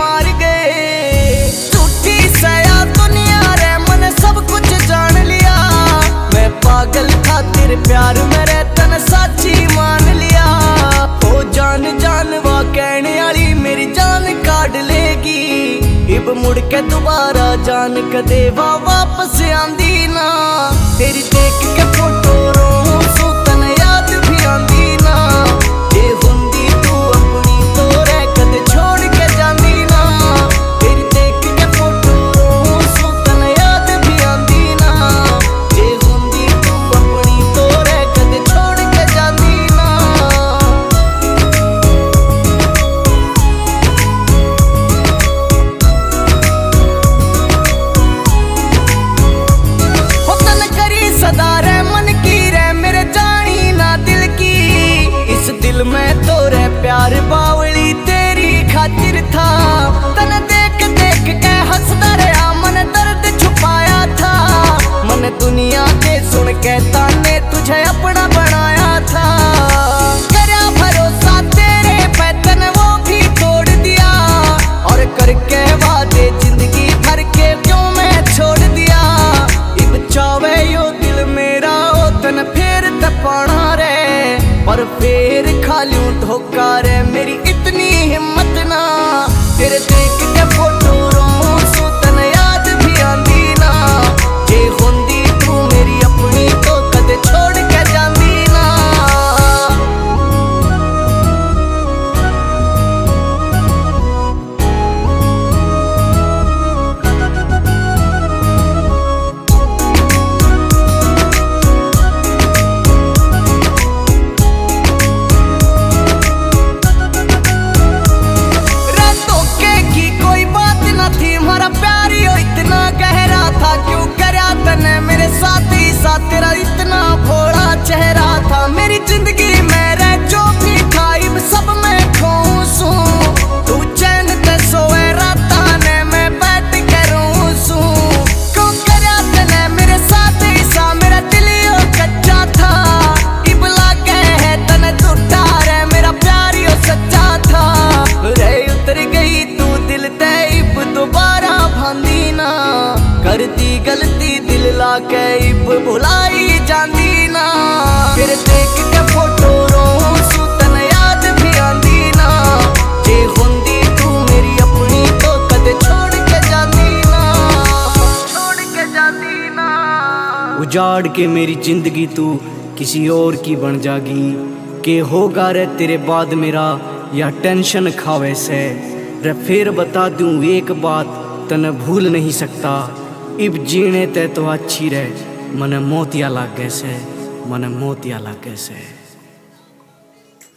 मार गए। झूठी सया दुनिया रे मन सब कुछ जान लिया। मैं पागल खातिर प्यार मेरे तन साची मान लिया। ओ जान जानवा कहने वाली मेरी जान काट लेगी। इब मुड़ के दोबारा जान कदे वापस आंदी ना। तेरी देख के फोटो रो सो तन याद भी आंदी ना। जे हुंदी तू अपनी तो रह कदे छोड़ के जांदी ना। तेरी देख के फोटो रो सो तन याद भी आंदी ना। जे हुंदी तू अपनी तो रह कदे छोड़ के जांदी ना। हो तन करी सदा रे मन की रे मेरे जानी ना दिल की। इस दिल में तो रे प्यार बावली तेरी खातिर था। तन देख देख के हंसदा रहा मन दर्द छुपाया था। मन दुनिया के सुन के ताने तुझे अपना बनाया था। करया भरोसा तेरे पे तन वो भी तोड़ दिया। और करके वादे जिंदगी भर के क्यों मैं छोड़ दिया। इब चावे यो दिल मेरा ओ तन फेर तपाना रे। पर फेर खा लूं धोखा रे मेरी इतनी हिम्मत ना। तेरे देख के फोटो रो सो तन याद भी आंदी ना। जे हुंदी तू मेरी अपनी तो कदे छोड़ के जांदी ना। रातों के की कोई बात न थी हमारा प्यार यो इतना गहरा था। क्यों करया तने मेरे साथ ही साथ तेरा इतना भोला चेहरा था। मेरी जिंदगी में रह जो भी था इब सब मैं खोसूं। तू चैन ते सोए राता ने मैं बैठ के रोसूं। क्यों करया तने मेरे साथ ही सा मेरा दिल यो कच्चा था। इब लागे है तने झूठा रे मेरा प्यार यो सच्चा था। रे उतर गई तू दिल ते इब दोबारा भांदी ना। कर दी गलती दिल ला के इब भुलाई जांदी ना। फिर देख के फोटो रो सो तन याद भी आंदी ना। जे हुंदी तू मेरी अपनी तो कदे छोड़ के जांदी ना। छोड़ के जांदी ना। उजाड़ के मेरी जिंदगी तू किसी और की बन जागी। के होगा रे तेरे बाद मेरा या टेंशन खावे से। रे फिर बता दूं एक बात तने भूल नहीं सकता। इब जीने ते तो अच्छी रहे मन मोतिया लागे से। मन मोतिया लागे से।